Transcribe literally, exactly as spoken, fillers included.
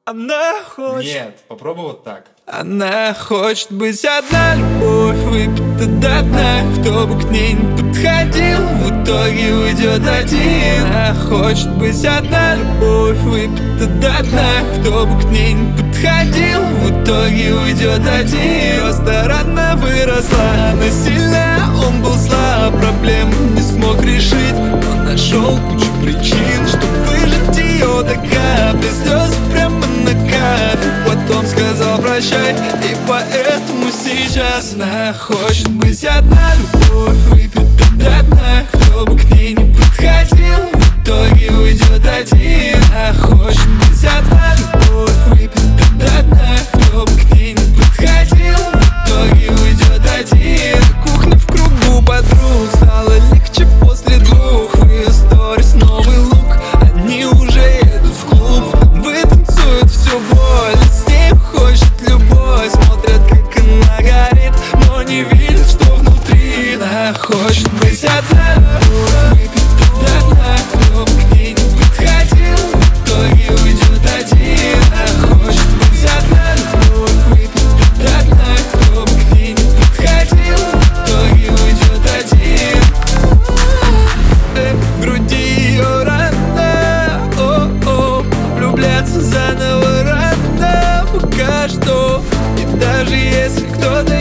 Она хочет... Нет, попробуй вот так. Она хочет быть одна, любовь выпита до дна. Кто бы к ней не подходил, в итоге уйдет один. Она хочет быть одна, любовь выпита до дна. Кто бы к ней не подходил, в итоге уйдет один. Просто рано выросла, она сильна, он был слаб. Проблему не смог решить, но нашел кучу причин, чтобы выжить ее до капли слез прямо на капли. Потом сказал прощай, и поэтому сейчас она хочет быть одна, любовь выпита до дна. Кто бы к ней не подходил, в итоге уйдет один. Она хочет быть одна, любовь выпита до дна. Кто бы к ней не подходил, в итоге уйдет один. Кухня в кругу подруг стало легче после двух. В ее сторис новый лук, они уже едут в клуб. Вытанцуют всю боль, с ней хочет любовь. Смотрят, как она горит, но не видят, что внутри. Она хочет быть одна, любовь выпита до дна. Кто бы к ней не подходил, в итоге уйдет один. Она хочет быть одна, любовь выпита до дна. Кто бы к ней не подходил, в итоге уйдет один. В груди ее рана, о-о, влюбляться заново рано пока что. И даже если кто-то